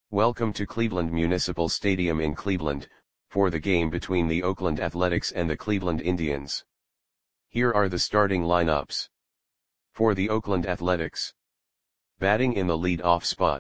Welcome to Cleveland Municipal Stadium in Cleveland, for the game between the Oakland Athletics and the Cleveland Indians. Here are the starting lineups. For the Oakland Athletics. Batting in the lead-off spot.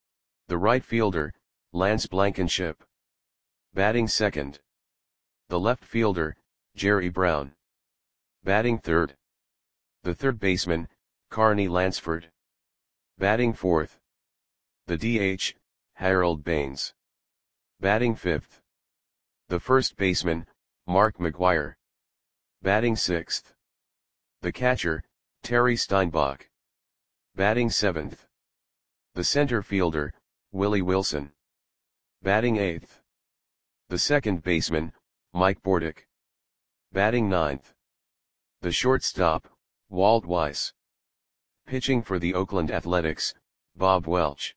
The right fielder, Lance Blankenship. Batting second. The left fielder, Jerry Brown. Batting third. The third baseman, Carney Lansford. Batting fourth. The DH, Harold Baines. Batting fifth. The first baseman, Mark McGwire. Batting sixth. The catcher, Terry Steinbach. Batting seventh. The center fielder, Willie Wilson. Batting eighth. The second baseman, Mike Bordick. Batting ninth. The shortstop, Walt Weiss. Pitching for the Oakland Athletics, Bob Welch.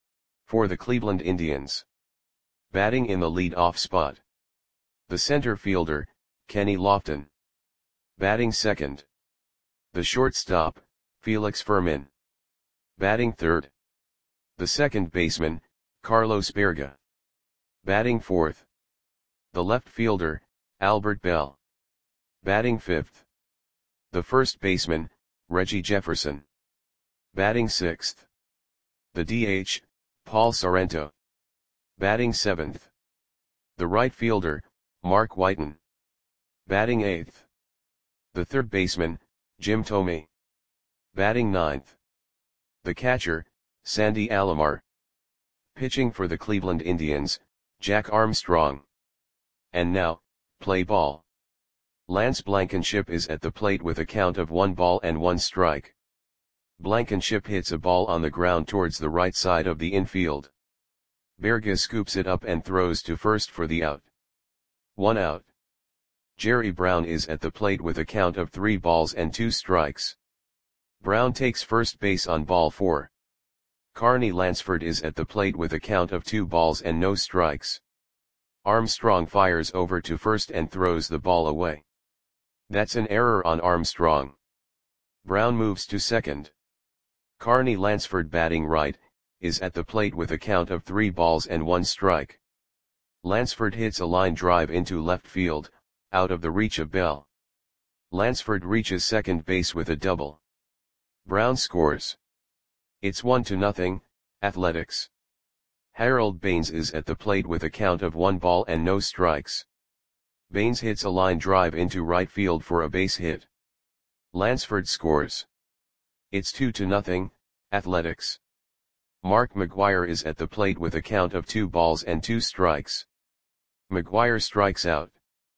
For the Cleveland Indians. Batting in the lead-off spot. The center fielder, Kenny Lofton. Batting second. The shortstop, Felix Fermin. Batting third. The second baseman, Carlos Berga. Batting fourth. The left fielder, Albert Bell. Batting fifth. The first baseman, Reggie Jefferson. Batting sixth. The DH, Paul Sorrento. Batting seventh. The right fielder, Mark Whiten. Batting eighth. The third baseman, Jim Thome. Batting ninth. The catcher, Sandy Alomar. Pitching for the Cleveland Indians, Jack Armstrong. And now, play ball. Lance Blankenship is at the plate with a count of 1-1 strike. Blankenship hits a ball on the ground towards the right side of the infield. Berga scoops it up and throws to first for the out. 1 out. Jerry Brown is at the plate with a count of 3-2 strikes. Brown takes first base on ball 4. Carney Lansford is at the plate with a count of 2 strikes. Armstrong fires over to first and throws the ball away. That's an error on Armstrong. Brown moves to second. Carney Lansford, batting right, is at the plate with a count of 3-1 strike. Lansford hits a line drive into left field, out of the reach of Bell. Lansford reaches second base with a double. Brown scores. It's 1-0, Athletics. Harold Baines is at the plate with a count of 1 ball and no strikes. Baines hits a line drive into right field for a base hit. Lansford scores. It's 2-0, Athletics. Mark McGwire is at the plate with a count of 2 strikes. McGwire strikes out.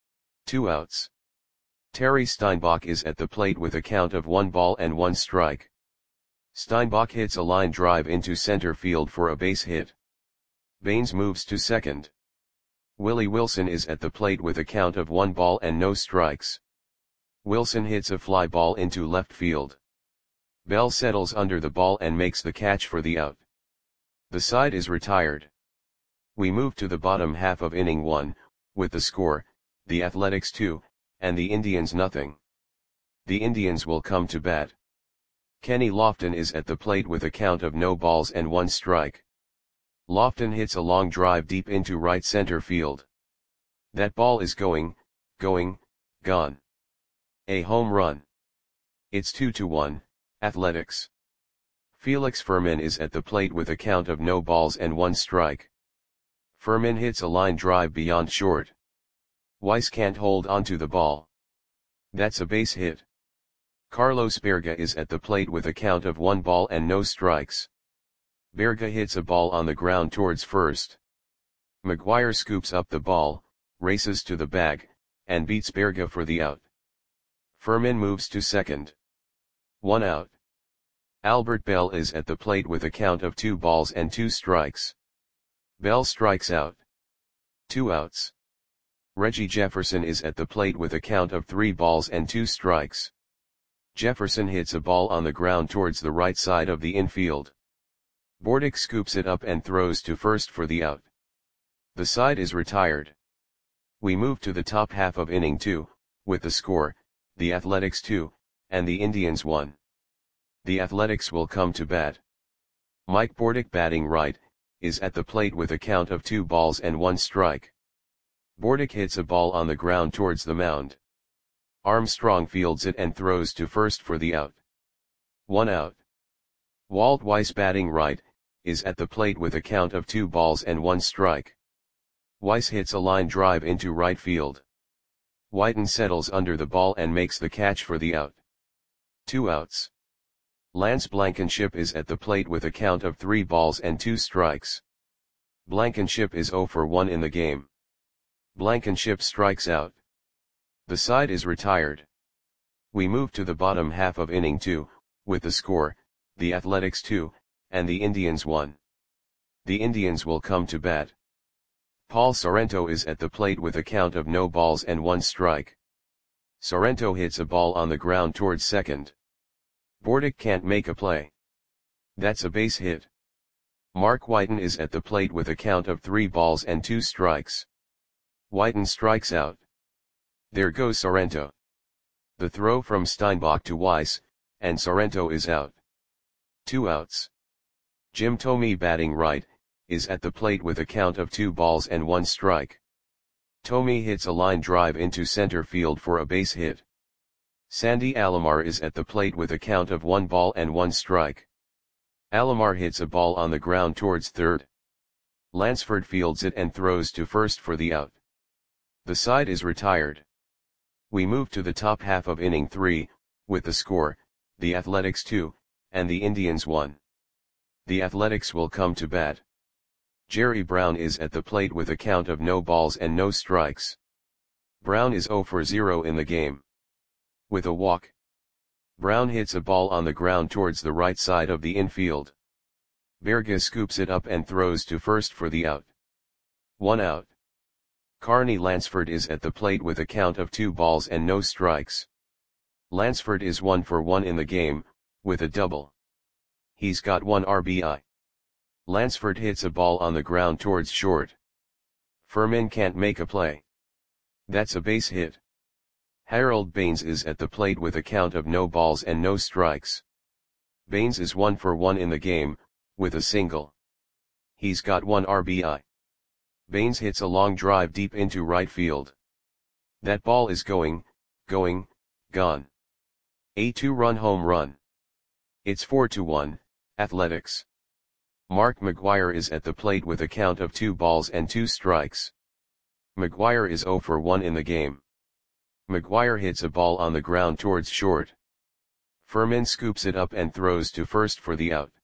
2 outs. Terry Steinbach is at the plate with a count of 1 strike. Steinbach hits a line drive into center field for a base hit. Baines moves to second. Willie Wilson is at the plate with a count of 1 ball and no strikes. Wilson hits a fly ball into left field. Bell settles under the ball and makes the catch for the out. The side is retired. We move to the bottom half of inning 1, with the score, the Athletics 2, and the Indians 0. The Indians will come to bat. Kenny Lofton is at the plate with a count of 0-1 strike. Lofton hits a long drive deep into right center field. That ball is going, gone. A home run. It's 2-1, Athletics. Felix Fermin is at the plate with a count of 0-1 strike. Fermin hits a line drive beyond short. Weiss can't hold onto the ball. That's a base hit. Carlos Berga is at the plate with a count of 1 ball and no strikes. Berga hits a ball on the ground towards first. McGwire scoops up the ball, races to the bag, and beats Berga for the out. Fermin moves to second. 1 out. Albert Bell is at the plate with a count of 2 strikes. Bell strikes out. 2 outs. Reggie Jefferson is at the plate with a count of 3 strikes. Jefferson hits a ball on the ground towards the right side of the infield. Bordick scoops it up and throws to first for the out. The side is retired. We move to the top half of inning 2, with the score, the Athletics 2, and the Indians 1. The Athletics will come to bat. Mike Bordick, batting right, is at the plate with a count of 2 balls and 1 strike. Bordick hits a ball on the ground towards the mound. Armstrong fields it and throws to first for the out. 1 out. Walt Weiss, batting right, is at the plate with a count of 2 balls and 1 strike. Weiss hits a line drive into right field. Whiten settles under the ball and makes the catch for the out. 2 outs. Lance Blankenship is at the plate with a count of 3 balls and 2 strikes. Blankenship is 0 for 1 in the game. Blankenship strikes out. The side is retired. We move to the bottom half of inning 2, with the score, the Athletics 2, and the Indians 1. The Indians will come to bat. Paul Sorrento is at the plate with a count of no balls and 1 strike. Sorrento hits a ball on the ground towards second. Bordick can't make a play. That's a base hit. Mark Whiten is at the plate with a count of 3 balls and 2 strikes. Whiten strikes out. There goes Sorrento. The throw from Steinbach to Weiss, and Sorrento is out. 2 outs. Jim Thome, batting right, is at the plate with a count of 2 balls and 1 strike. Thome hits a line drive into center field for a base hit. Sandy Alomar is at the plate with a count of 1 ball and 1 strike. Alomar hits a ball on the ground towards third. Lansford fields it and throws to first for the out. The side is retired. We move to the top half of inning 3, with the score, the Athletics 2, and the Indians 1. The Athletics will come to bat. Jerry Brown is at the plate with a count of no balls and no strikes. Brown is 0 for 0 in the game. With a walk, Brown hits a ball on the ground towards the right side of the infield. Berga scoops it up and throws to first for the out. 1 out. Carney Lansford is at the plate with a count of 2 balls and no strikes. Lansford is 1 for 1 in the game, with a double. He's got 1 RBI. Lansford hits a ball on the ground towards short. Furman can't make a play. That's a base hit. Harold Baines is at the plate with a count of no balls and no strikes. Baines is 1 for 1 in the game, with a single. He's got 1 RBI. Baines hits a long drive deep into right field. That ball is gone. A 2-run home run. It's 4-1, Athletics. Mark McGwire is at the plate with a count of 2 balls and 2 strikes. McGwire is 0 for 1 in the game. McGwire hits a ball on the ground towards short. Furman scoops it up and throws to first for the out.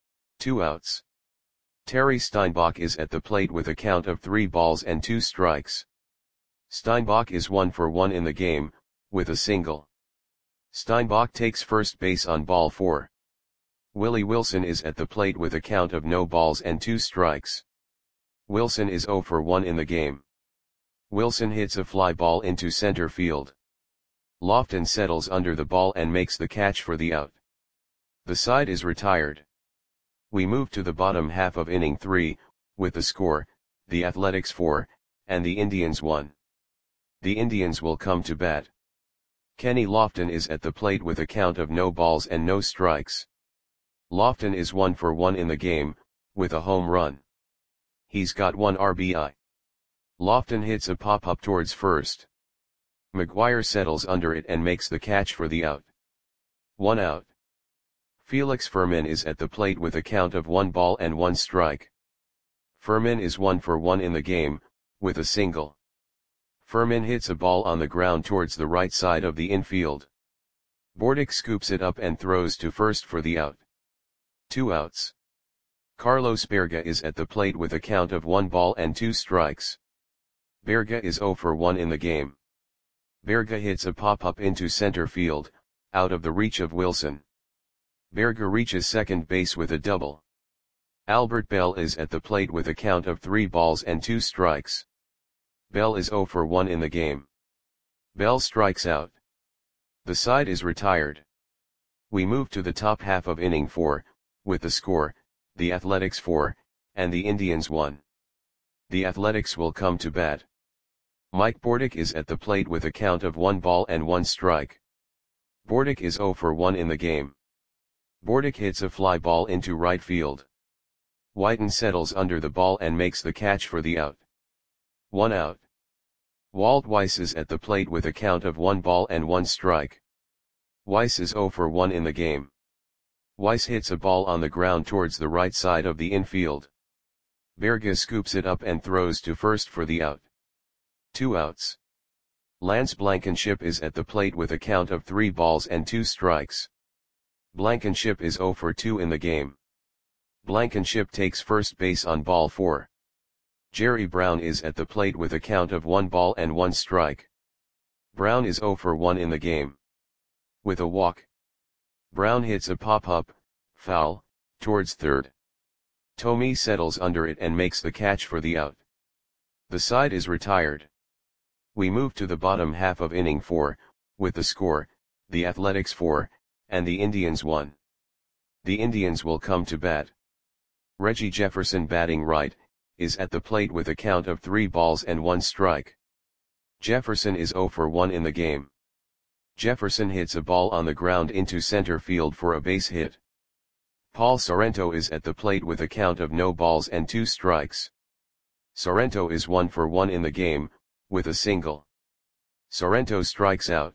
2 outs. Terry Steinbach is at the plate with a count of 3 balls and 2 strikes. Steinbach is 1 for 1 in the game, with a single. Steinbach takes first base on ball 4. Willie Wilson is at the plate with a count of no balls and 2 strikes. Wilson is 0 for 1 in the game. Wilson hits a fly ball into center field. Lofton settles under the ball and makes the catch for the out. The side is retired. We move to the bottom half of inning 3, with the score, the Athletics 4, and the Indians 1. The Indians will come to bat. Kenny Lofton is at the plate with a count of no balls and no strikes. Lofton is 1 for 1 in the game, with a home run. He's got 1 RBI. Lofton hits a pop-up towards first. McGwire settles under it and makes the catch for the out. 1 out. Felix Furman is at the plate with a count of 1 ball and 1 strike. Furman is 1 for 1 in the game, with a single. Furman hits a ball on the ground towards the right side of the infield. Bordick scoops it up and throws to first for the out. 2 outs. Carlos Berga is at the plate with a count of 1 ball and 2 strikes. Berga is 0 for 1 in the game. Berga hits a pop-up into center field, out of the reach of Wilson. Berga reaches second base with a double. Albert Bell is at the plate with a count of 3 balls and 2 strikes. Bell is 0 for 1 in the game. Bell strikes out. The side is retired. We move to the top half of inning 4, with the score, the Athletics 4, and the Indians 1. The Athletics will come to bat. Mike Bordick is at the plate with a count of 1 ball and 1 strike. Bordick is 0 for 1 in the game. Bordick hits a fly ball into right field. Whiten settles under the ball and makes the catch for the out. 1 out. Walt Weiss is at the plate with a count of 1 ball and 1 strike. Weiss is 0 for 1 in the game. Weiss hits a ball on the ground towards the right side of the infield. Berge scoops it up and throws to first for the out. 2 outs. Lance Blankenship is at the plate with a count of 3 balls and 2 strikes. Blankenship is 0 for 2 in the game. Blankenship takes first base on ball 4. Jerry Brown is at the plate with a count of 1 ball and 1 strike. Brown is 0 for 1 in the game. With a walk, Brown hits a pop-up, foul, towards third. Thome settles under it and makes the catch for the out. The side is retired. We move to the bottom half of inning 4, with the score, the Athletics 4, and the Indians 1. The Indians will come to bat. Reggie Jefferson, batting right, is at the plate with a count of 3 balls and 1 strike. Jefferson is 0 for 1 in the game. Jefferson hits a ball on the ground into center field for a base hit. Paul Sorrento is at the plate with a count of no balls and 2 strikes. Sorrento is 1 for 1 in the game, with a single. Sorrento strikes out.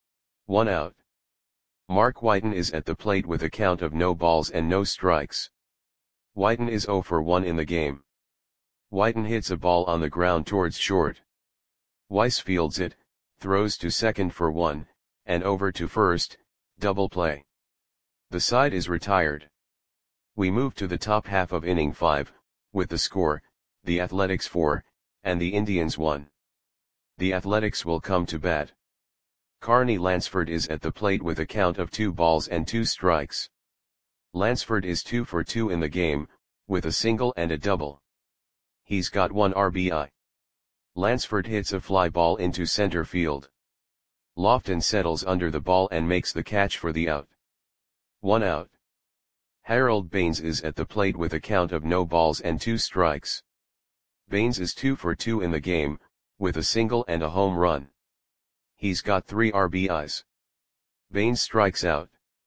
1 out. Mark Whiten is at the plate with a count of no balls and no strikes. Whiten is 0 for 1 in the game. Whiten hits a ball on the ground towards short. Weiss fields it, throws to second for 1, and over to first, double play. The side is retired. We move to the top half of inning 5, with the score, the Athletics 4, and the Indians 1. The Athletics will come to bat. Carney Lansford is at the plate with a count of 2 balls and 2 strikes. Lansford is 2 for 2 in the game, with a single and a double. He's got 1 RBI. Lansford hits a fly ball into center field. Lofton settles under the ball and makes the catch for the out. 1 out. Harold Baines is at the plate with a count of no balls and 2 strikes. Baines is 2 for 2 in the game, with a single and a home run. He's got 3 RBIs. Baines strikes out.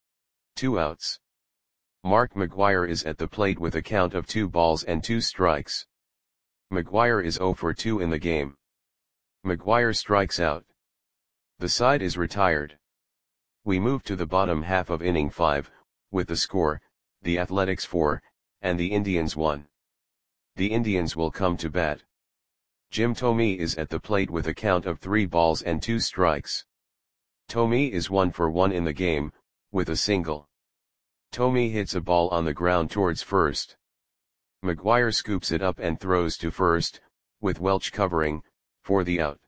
2 outs. Mark McGwire is at the plate with a count of 2 balls and 2 strikes. McGwire is 0 for 2 in the game. McGwire strikes out. The side is retired. We move to the bottom half of inning 5, with the score, the Athletics 4, and the Indians 1. The Indians will come to bat. Jim Thome is at the plate with a count of 3 balls and 2 strikes. Thome is 1 for 1 in the game, with a single. Thome hits a ball on the ground towards first. McGwire scoops it up and throws to first, with Welch covering, for the out.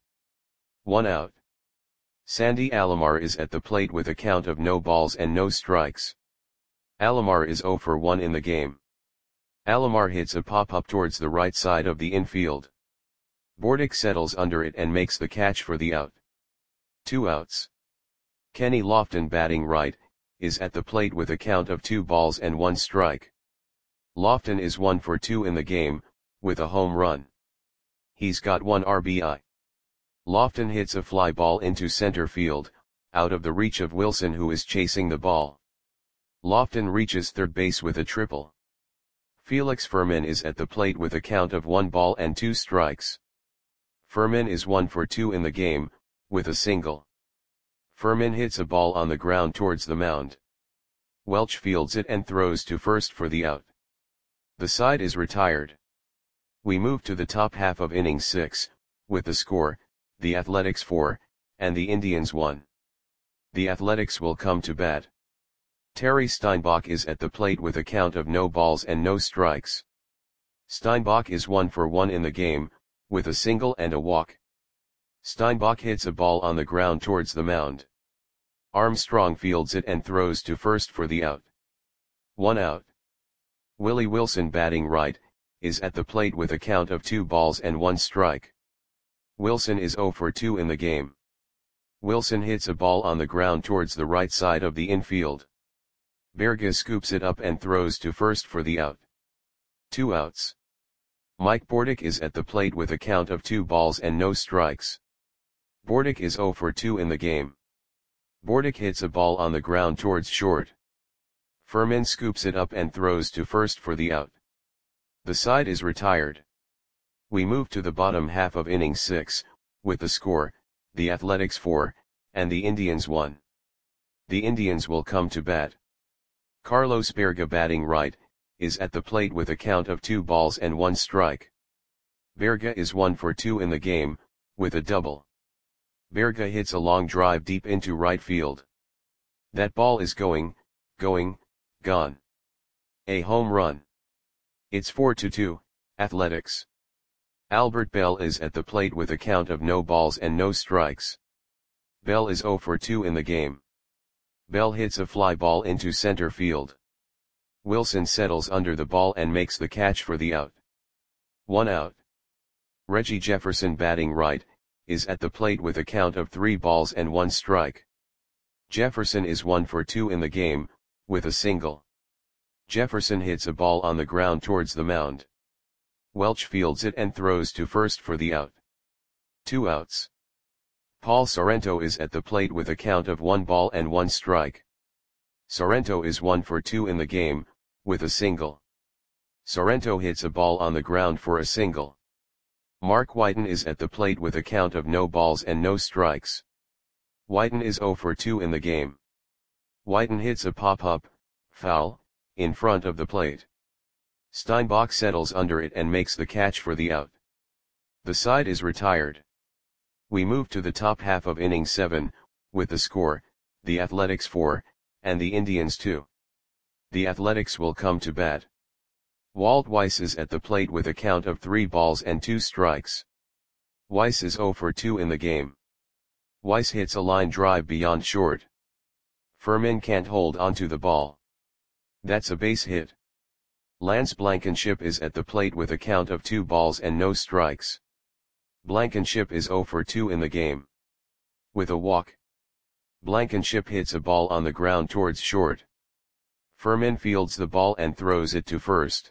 1 out. Sandy Alomar is at the plate with a count of no balls and no strikes. Alomar is 0 for 1 in the game. Alomar hits a pop-up towards the right side of the infield. Bordick settles under it and makes the catch for the out. 2 outs. Kenny Lofton, batting right, is at the plate with a count of 2 balls and 1 strike. Lofton is 1 for 2 in the game, with a home run. He's got 1 RBI. Lofton hits a fly ball into center field, out of the reach of Wilson, who is chasing the ball. Lofton reaches third base with a triple. Felix Fermin is at the plate with a count of 1 ball and 2 strikes. Fermin is 1 for 2 in the game, with a single. Fermin hits a ball on the ground towards the mound. Welch fields it and throws to first for the out. The side is retired. We move to the top half of inning 6, with the score, the Athletics 4, and the Indians 1. The Athletics will come to bat. Terry Steinbach is at the plate with a count of no balls and no strikes. Steinbach is 1 for 1 in the game, with a single and a walk. Steinbach hits a ball on the ground towards the mound. Armstrong fields it and throws to first for the out. 1 out. Willie Wilson, batting right, is at the plate with a count of 2 balls and 1 strike. Wilson is 0 for 2 in the game. Wilson hits a ball on the ground towards the right side of the infield. Berge scoops it up and throws to first for the out. 2 outs. Mike Bordick is at the plate with a count of 2 balls and no strikes. Bordick is 0 for 2 in the game. Bordick hits a ball on the ground towards short. Fermin scoops it up and throws to first for the out. The side is retired. We move to the bottom half of inning 6, with the score, the Athletics 4, and the Indians 1. The Indians will come to bat. Carlos Berga, batting right, is at the plate with a count of 2 balls and 1 strike. Berga is 1 for 2 in the game, with a double. Berga hits a long drive deep into right field. That ball is gone. A home run. It's 4-2, Athletics. Albert Bell is at the plate with a count of no balls and no strikes. Bell is 0 for 2 in the game. Bell hits a fly ball into center field. Wilson settles under the ball and makes the catch for the out. 1 out. Reggie Jefferson, batting right, is at the plate with a count of 3 balls and 1 strike. Jefferson is 1 for 2 in the game, with a single. Jefferson hits a ball on the ground towards the mound. Welch fields it and throws to first for the out. 2 outs. Paul Sorrento is at the plate with a count of 1 ball and 1 strike. Sorrento is 1 for 2 in the game, with a single. Sorrento hits a ball on the ground for a single. Mark Whiten is at the plate with a count of no balls and no strikes. Whiten is 0 for 2 in the game. Whiten hits a pop-up, foul, in front of the plate. Steinbach settles under it and makes the catch for the out. The side is retired. We move to the top half of inning 7, with the score, the Athletics 4, and the Indians 2. The Athletics will come to bat. Walt Weiss is at the plate with a count of 3 balls and 2 strikes. Weiss is 0 for 2 in the game. Weiss hits a line drive beyond short. Furman can't hold onto the ball. That's a base hit. Lance Blankenship is at the plate with a count of 2 balls and no strikes. Blankenship is 0 for 2 in the game. With a walk. Blankenship hits a ball on the ground towards short. Furman fields the ball and throws it to first.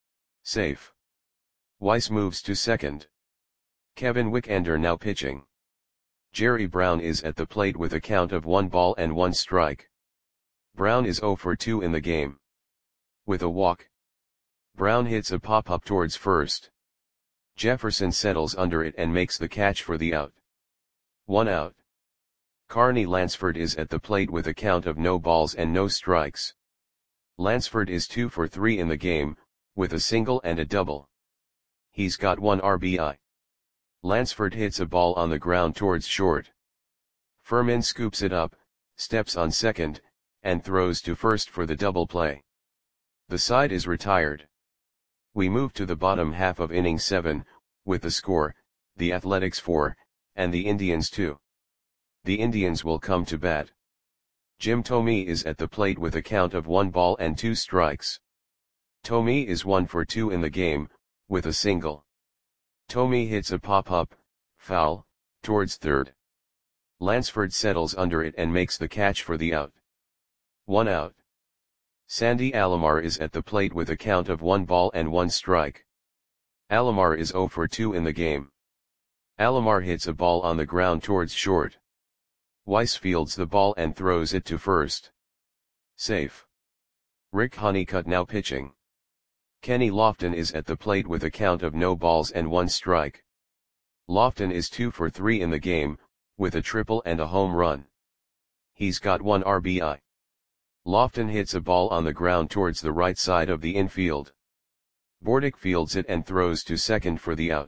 Safe. Weiss moves to second. Kevin Wickender now pitching. Jerry Brown is at the plate with a count of 1 ball and 1 strike. Brown is 0 for 2 in the game. With a walk. Brown hits a pop-up towards first. Jefferson settles under it and makes the catch for the out. 1 out. Carney Lansford is at the plate with a count of no balls and no strikes. Lansford is 2 for 3 in the game, with a single and a double. He's got 1 RBI. Lansford hits a ball on the ground towards short. Furman scoops it up, steps on second, and throws to first for the double play. The side is retired. We move to the bottom half of inning 7, with the score, the Athletics 4, and the Indians 2. The Indians will come to bat. Jim Thome is at the plate with a count of 1 ball and 2 strikes. Thome is 1 for 2 in the game, with a single. Thome hits a pop-up, foul, towards third. Lansford settles under it and makes the catch for the out. 1 out. Sandy Alomar is at the plate with a count of 1 ball and 1 strike. Alomar is 0 for 2 in the game. Alomar hits a ball on the ground towards short. Weiss fields the ball and throws it to first. Safe. Rick Honeycutt now pitching. Kenny Lofton is at the plate with a count of no balls and 1 strike. Lofton is 2 for 3 in the game, with a triple and a home run. He's got 1 RBI. Lofton hits a ball on the ground towards the right side of the infield. Bordick fields it and throws to second for the out.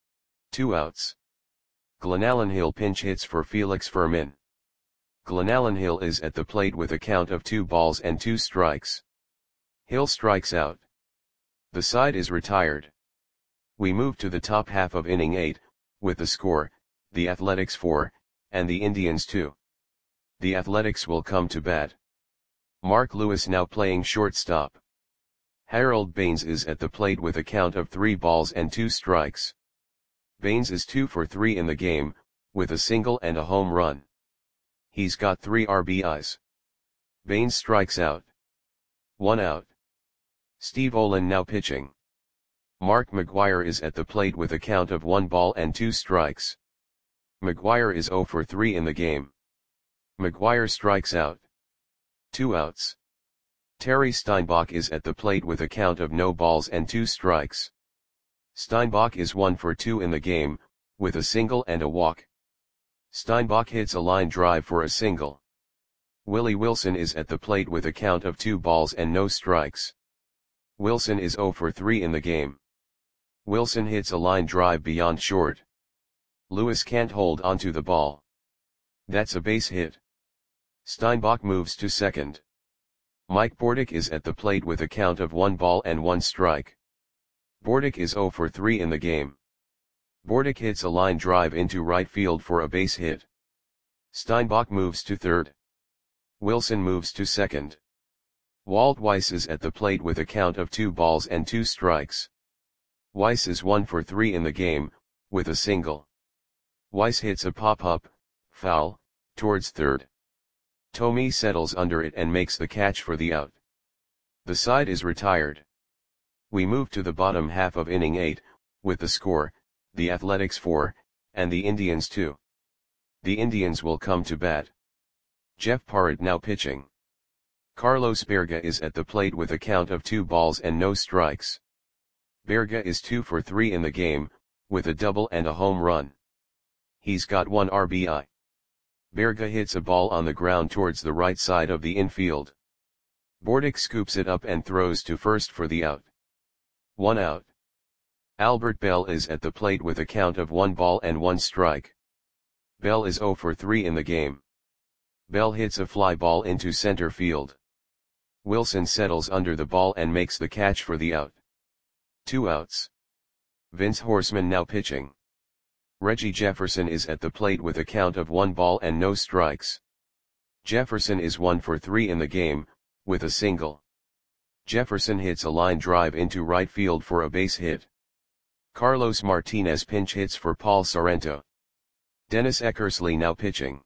2 outs. Glenallen Hill pinch hits for Felix Furman. Glenallen Hill is at the plate with a count of 2 balls and 2 strikes. Hill strikes out. The side is retired. We move to the top half of inning 8, with the score, the Athletics 4, and the Indians 2. The Athletics will come to bat. Mark Lewis now playing shortstop. Harold Baines is at the plate with a count of 3 balls and 2 strikes. Baines is 2 for 3 in the game, with a single and a home run. He's got 3 RBIs. Baines strikes out. 1 out. Steve Olin now pitching. Mark McGuire is at the plate with a count of 1 ball and 2 strikes. McGuire is 0 for 3 in the game. McGuire strikes out. 2 outs. Terry Steinbach is at the plate with a count of no balls and 2 strikes. Steinbach is 1 for 2 in the game, with a single and a walk. Steinbach hits a line drive for a single. Willie Wilson is at the plate with a count of 2 balls and no strikes. Wilson is 0 for 3 in the game. Wilson hits a line drive beyond short. Lewis can't hold onto the ball. That's a base hit. Steinbach moves to second. Mike Bordick is at the plate with a count of 1 ball and 1 strike. Bordick is 0 for 3 in the game. Bordick hits a line drive into right field for a base hit. Steinbach moves to third. Wilson moves to second. Walt Weiss is at the plate with a count of 2 balls and 2 strikes. Weiss is 1 for 3 in the game, with a single. Weiss hits a pop-up, foul, towards third. Thome settles under it and makes the catch for the out. The side is retired. We move to the bottom half of inning 8, with the score, the Athletics 4, and the Indians 2. The Indians will come to bat. Jeff Parrott now pitching. Carlos Berga is at the plate with a count of 2 balls and no strikes. Berga is 2 for 3 in the game, with a double and a home run. He's got 1 RBI. Berga hits a ball on the ground towards the right side of the infield. Bordick scoops it up and throws to first for the out. 1 out. Albert Bell is at the plate with a count of 1 ball and 1 strike. Bell is 0 for 3 in the game. Bell hits a fly ball into center field. Wilson settles under the ball and makes the catch for the out. 2 outs. Vince Horseman now pitching. Reggie Jefferson is at the plate with a count of 1 ball and no strikes. Jefferson is 1 for 3 in the game, with a single. Jefferson hits a line drive into right field for a base hit. Carlos Martinez pinch hits for Paul Sorrento. Dennis Eckersley now pitching.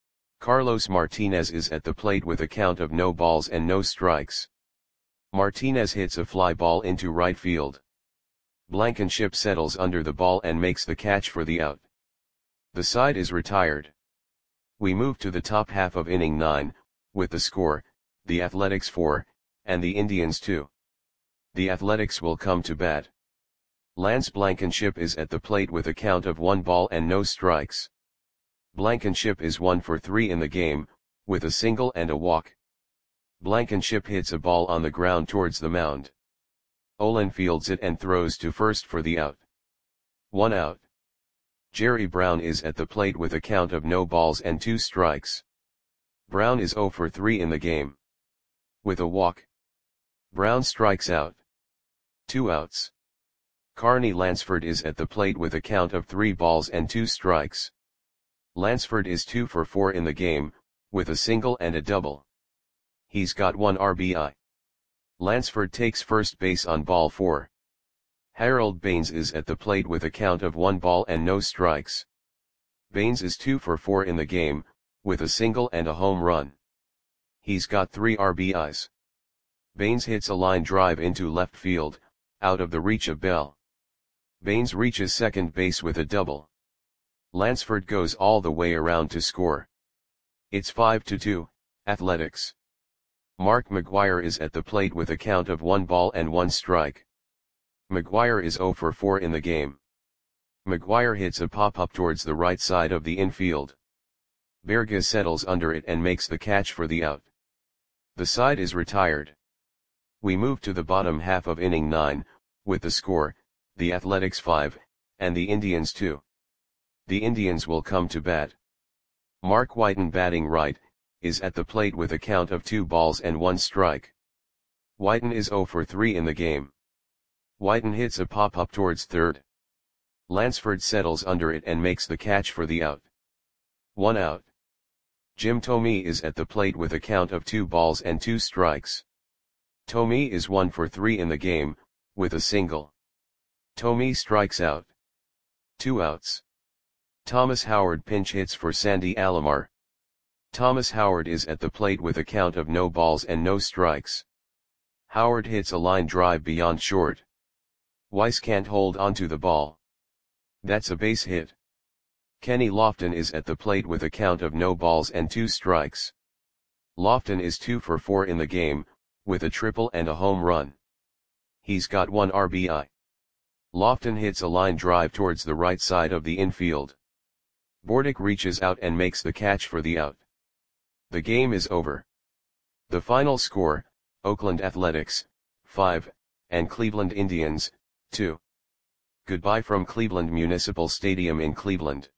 Carlos Martinez is at the plate with a count of no balls and no strikes. Martinez hits a fly ball into right field. Blankenship settles under the ball and makes the catch for the out. The side is retired. We move to the top half of inning 9, with the score, the Athletics 4, and the Indians 2. The Athletics will come to bat. Lance Blankenship is at the plate with a count of 1 ball and no strikes. Blankenship is 1 for 3 in the game, with a single and a walk. Blankenship hits a ball on the ground towards the mound. Olin fields it and throws to first for the out. 1 out. Jerry Brown is at the plate with a count of no balls and 2 strikes. Brown is 0 for 3 in the game. With a walk. Brown strikes out. 2 outs. Carney Lansford is at the plate with a count of 3 balls and 2 strikes. Lansford is 2 for 4 in the game, with a single and a double. He's got 1 RBI. Lansford takes first base on ball 4. Harold Baines is at the plate with a count of 1 ball and no strikes. Baines is 2 for 4 in the game, with a single and a home run. He's got 3 RBIs. Baines hits a line drive into left field, out of the reach of Bell. Baines reaches second base with a double. Lansford goes all the way around to score. It's 5-2, Athletics. Mark McGwire is at the plate with a count of 1 ball and 1 strike. McGwire is 0 for 4 in the game. McGwire hits a pop-up towards the right side of the infield. Berga settles under it and makes the catch for the out. The side is retired. We move to the bottom half of inning 9, with the score, the Athletics 5, and the Indians 2. The Indians will come to bat. Mark Whiten batting right, is at the plate with a count of 2 balls and 1 strike. Whiten is 0 for 3 in the game. Whiten hits a pop-up towards third. Lansford settles under it and makes the catch for the out. 1 out. Jim Thome is at the plate with a count of 2 balls and 2 strikes. Thome is 1 for 3 in the game, with a single. Thome strikes out. 2 outs. Thomas Howard pinch hits for Sandy Alomar. Thomas Howard is at the plate with a count of no balls and no strikes. Howard hits a line drive beyond short. Weiss can't hold onto the ball. That's a base hit. Kenny Lofton is at the plate with a count of no balls and 2 strikes. Lofton is 2 for 4 in the game, with a triple and a home run. He's got 1 RBI. Lofton hits a line drive towards the right side of the infield. Bordick reaches out and makes the catch for the out. The game is over. The final score, Oakland Athletics, 5, and Cleveland Indians, 2. Goodbye from Cleveland Municipal Stadium in Cleveland.